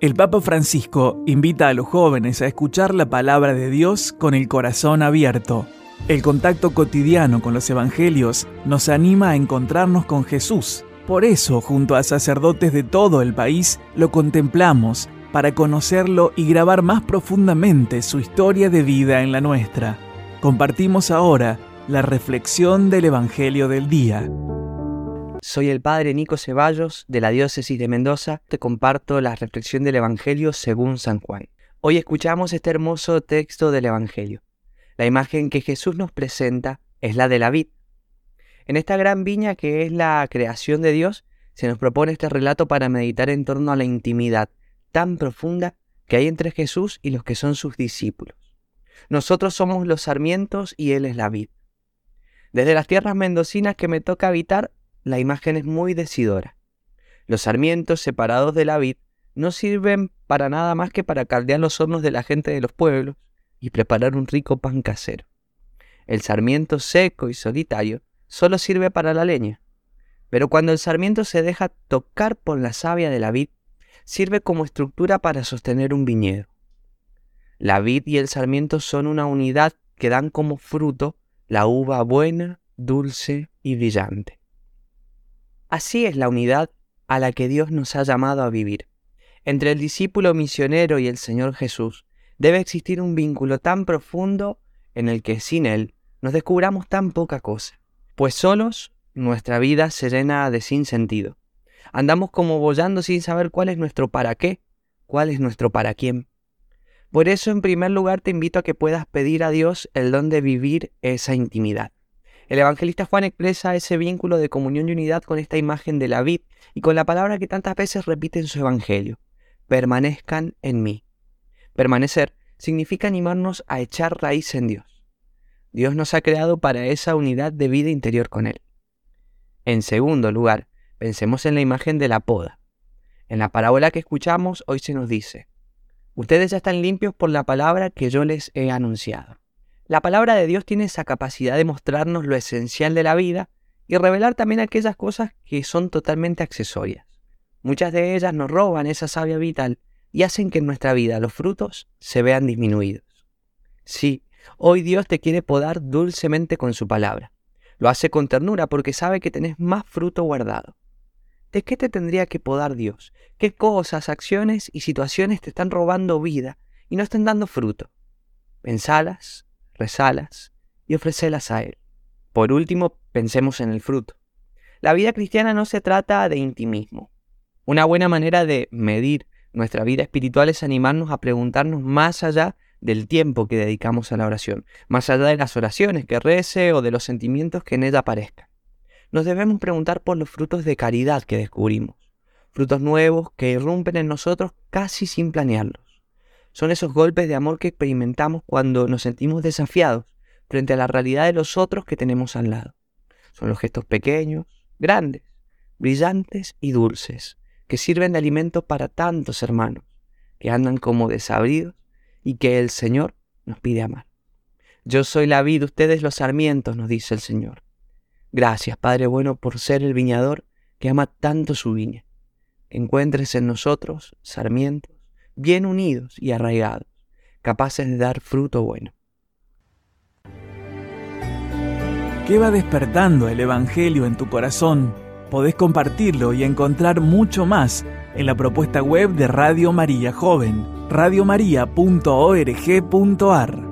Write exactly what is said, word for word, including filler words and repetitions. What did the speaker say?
El Papa Francisco invita a los jóvenes a escuchar la palabra de Dios con el corazón abierto. El contacto cotidiano con los evangelios nos anima a encontrarnos con Jesús. Por eso, junto a sacerdotes de todo el país, lo contemplamos para conocerlo y grabar más profundamente su historia de vida en la nuestra. Compartimos ahora la reflexión del Evangelio del día. Soy el Padre Nico Ceballos, de la Diócesis de Mendoza. Te comparto la reflexión del Evangelio según San Juan. Hoy escuchamos este hermoso texto del Evangelio. La imagen que Jesús nos presenta es la de la vid. En esta gran viña que es la creación de Dios, se nos propone este relato para meditar en torno a la intimidad tan profunda que hay entre Jesús y los que son sus discípulos. Nosotros somos los sarmientos y Él es la vid. Desde las tierras mendocinas que me toca habitar, la imagen es muy decidora. Los sarmientos separados de la vid no sirven para nada más que para caldear los hornos de la gente de los pueblos y preparar un rico pan casero. El sarmiento seco y solitario solo sirve para la leña, pero cuando el sarmiento se deja tocar por la savia de la vid, sirve como estructura para sostener un viñedo. La vid y el sarmiento son una unidad que dan como fruto la uva buena, dulce y brillante. Así es la unidad a la que Dios nos ha llamado a vivir. Entre el discípulo misionero y el Señor Jesús debe existir un vínculo tan profundo en el que sin Él nos descubramos tan poca cosa, pues solos nuestra vida se llena de sinsentido. Andamos como boyando sin saber cuál es nuestro para qué, cuál es nuestro para quién. Por eso, en primer lugar, te invito a que puedas pedir a Dios el don de vivir esa intimidad. El evangelista Juan expresa ese vínculo de comunión y unidad con esta imagen de la vid y con la palabra que tantas veces repite en su evangelio: permanezcan en mí. Permanecer significa animarnos a echar raíz en Dios. Dios nos ha creado para esa unidad de vida interior con Él. En segundo lugar, pensemos en la imagen de la poda. En la parábola que escuchamos, hoy se nos dice: ustedes ya están limpios por la palabra que yo les he anunciado. La palabra de Dios tiene esa capacidad de mostrarnos lo esencial de la vida y revelar también aquellas cosas que son totalmente accesorias. Muchas de ellas nos roban esa savia vital y hacen que en nuestra vida los frutos se vean disminuidos. Sí, hoy Dios te quiere podar dulcemente con su palabra. Lo hace con ternura porque sabe que tenés más fruto guardado. ¿De qué te tendría que podar Dios? ¿Qué cosas, acciones y situaciones te están robando vida y no están dando fruto? Pensalas, rezalas y ofrecelas a Él. Por último, pensemos en el fruto. La vida cristiana no se trata de intimismo. Una buena manera de medir nuestra vida espiritual es animarnos a preguntarnos más allá del tiempo que dedicamos a la oración, más allá de las oraciones que rece o de los sentimientos que en ella aparezcan. Nos debemos preguntar por los frutos de caridad que descubrimos, frutos nuevos que irrumpen en nosotros casi sin planearlos. Son esos golpes de amor que experimentamos cuando nos sentimos desafiados frente a la realidad de los otros que tenemos al lado. Son los gestos pequeños, grandes, brillantes y dulces, que sirven de alimento para tantos hermanos que andan como desabridos y que el Señor nos pide amar. Yo soy la vid, ustedes los sarmientos, nos dice el Señor. Gracias, Padre bueno, por ser el viñador que ama tanto su viña. Encuentres en nosotros sarmientos bien unidos y arraigados, capaces de dar fruto bueno. ¿Qué va despertando el Evangelio en tu corazón? Podés compartirlo y encontrar mucho más en la propuesta web de Radio María Joven, radiomaria punto org punto ar.